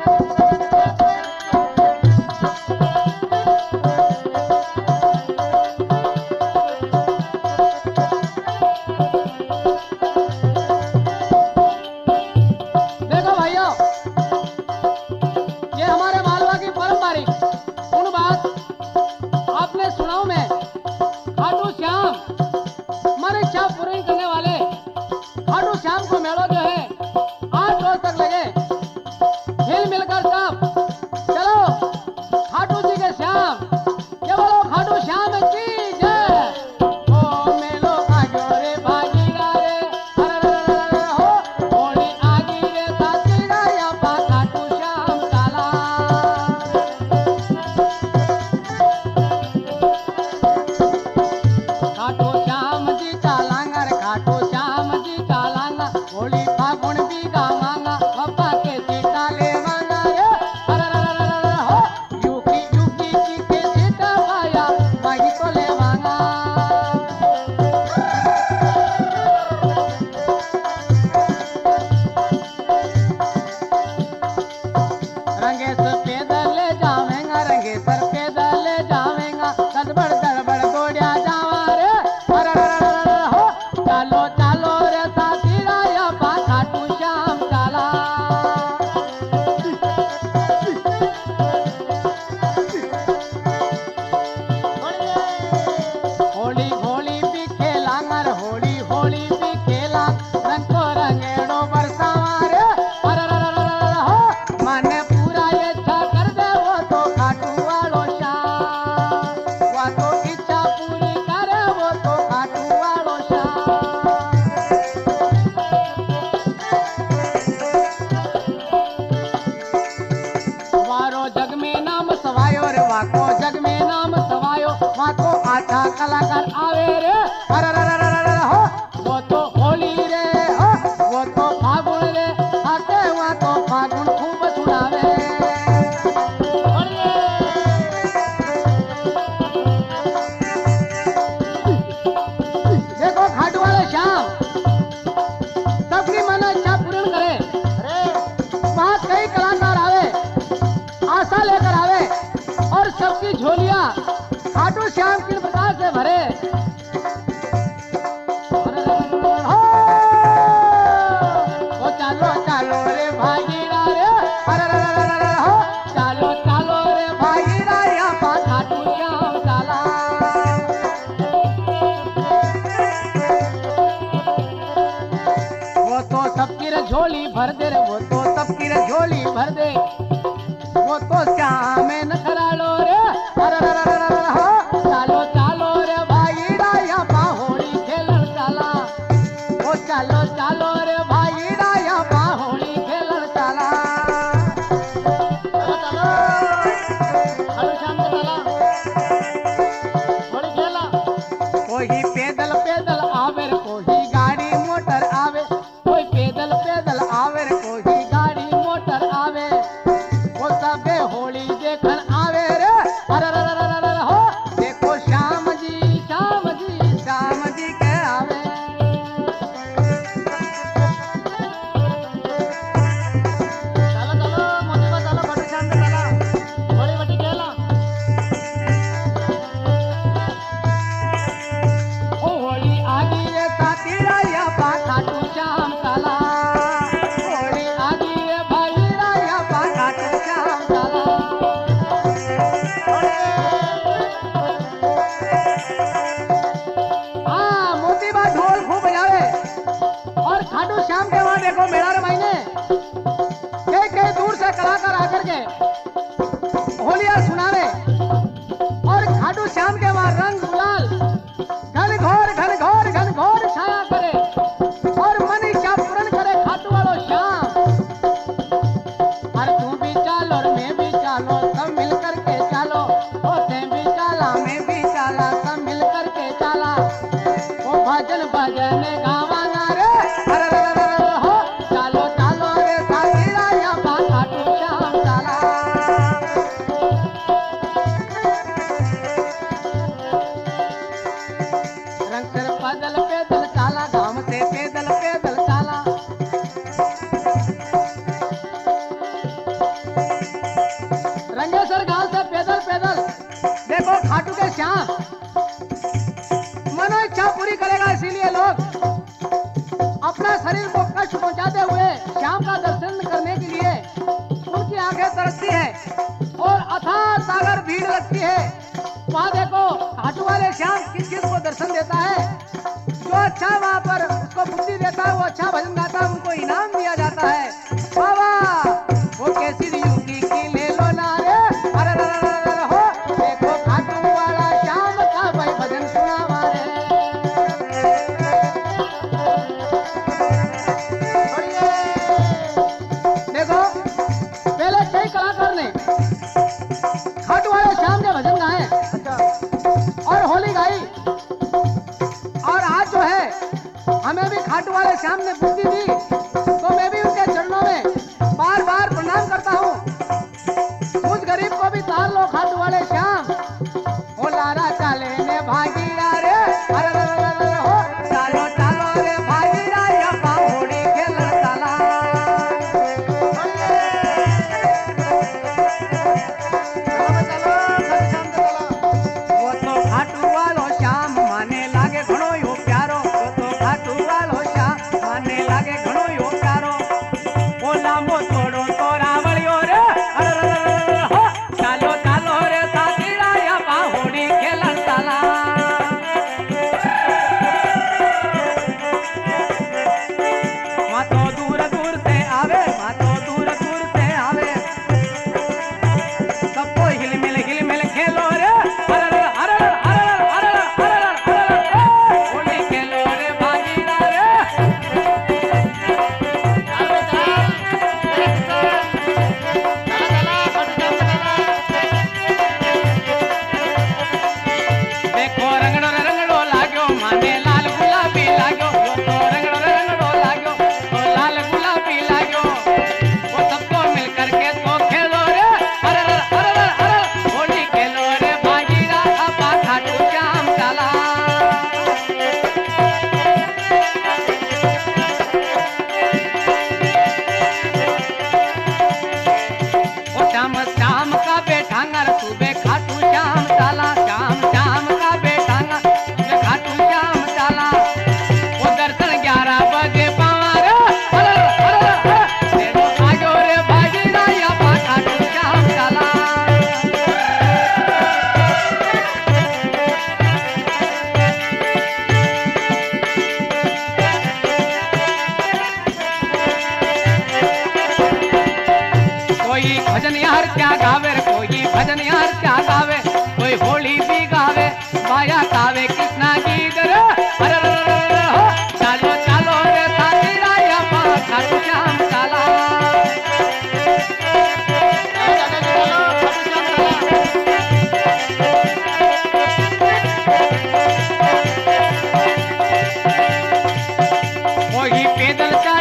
कलाकार आवे रे अरे हो वो तो होली रे हो वो तो फागुन रे आते हुआ तो फागुन खूब सुनावे। देखो घाट वाले श्याम सबकी मन इच्छा पूर्ण करे। वहां कई कलाकार आवे आशा लेकर आवे और सबकी झोलियां खाटू श्याम किन प्रकार से भरे। ओ चालो चालो रे भागीरा रे अरे हो चालो चालो रे भागीरा यहाँ पा खाटू श्याम चाला। वो तो सबकी रे झोली भर दे रे वो तो सबकी रे झोली भर दे वो तो श्याम न खरालो रे अरे हो चालो चालो रे भाईरा यहाँ पा होली खेलन चाला। ओ चालो चालो रे भाईरा यहाँ पा होली खेलन चाला। कोई पैदल पैदल आवे रे कोई गाड़ी मोटर आवे कोई पैदल पैदल आवे रे कोई गाड़ी मोटर आवे वो सबे होली देखन आवे रे अरे हो देखो श्याम जी के आवे। चलो चलो मोदी बा चलो बड़ी शांत चला बड़ी बड़ी खेला। ओ होली आगी रे साथीरा या पा खाटू श्याम काला। होली आगी रे भाईरा या पा खाटू श्याम काला। हाँ मोती बा ढोल खूब बजावे और खाटू श्याम के वहां देखो मेला रे महीने कई दूर से कलाकार आकर के होलिया सुनावे और खाटू श्याम के वहां रंग गुलाल घन घोर छाया करे और मन इच्छा पूर्ण करे खाटू वालो श्याम। और तू भी चालो और मैं भी चालो सब मिल करके चालो ओ ते भी चाला मैं भी चाला सब मिल करके चाला। ओ भजन भजन गावांगा रे अरे हो चालो चालो रे साथीरा या पा खाटू श्याम चाला। गाता है, वो अच्छा भजन गाता है, उनको इनाम दिया जाता है। बाबा वो कैसी युगी की ले लो ना रे, अरे रे रे रे रे हो, देखो खाटू वाला श्याम का भाई भजन सुना मारे। देखो पहले कई कलाकार ने खाटू वाले श्याम के भजन गाए और होली गाई, और आज जो है हमें भी खाटू वाले श्याम ने बुद्धि दी, तो मैं भी उनके चरणों में बार बार प्रणाम करता हूँ। मुझ गरीब को भी तार लो खाटू वाले श्याम, ओ लारा चाले ने भागीरा रे, अरे रे रे रे रे हो, चालो चालो रे भागीरा या बाहोड़ी खेलर ताला। वो तो खाटू वालो श्याम माने लागे घणो यो प्यारो, वो तो खाटू वालो श्याम माने लागे घणो यो प्यारो। ओ लांबो तोड़ो तो रावड़ियो रे, अरे रे रे रे रे हो, चालो चालो रे साथीरा या बाहोड़ी खेलर ताला। वहाँ तो दूर दूर से आवे, वहाँ तो दूर दूर से आवे, सबको हिल मिल खेलो रे, अरे रे अरे रे अरे रे अरे रे अरे रे अरे रे, होली खेलो रे भागीरा रे। देखो रंगड़ो रे रंगड़ो लाग्यो, माने लाल गुलाबी लाग्यो, वो तो रंगड़ो रे रंगड़ो लाग्यो, तो लाल गुलाबी लाग्यो, वो सबको मिल करके तो खेलो रे, अरे रे अरे रे अरे रे, होली खेलो रे भागीरा अपा खाटू श्याम चाला। ओ श्याम श्याम का बेटांगर सुबह खाटू श्याम चाला, श्याम श्याम का बेटांगर सुबह खाटू श्याम चाला। वो दर्शन 11 बजे पावा रे, अरे रे अरे रे अरे, तेरो आजो रे भागीरा या बा खाटू श्याम चाला। कोई भजन यार क्या गावे रे, कोई भजन यार क्या गावे, कोई होली भी गावे, माया गावे कृष्णा गीत रे, अरे रे रे रे हो, चालो चालो रे साथीरा या बा खाटू श्याम चाला। कोई पैदल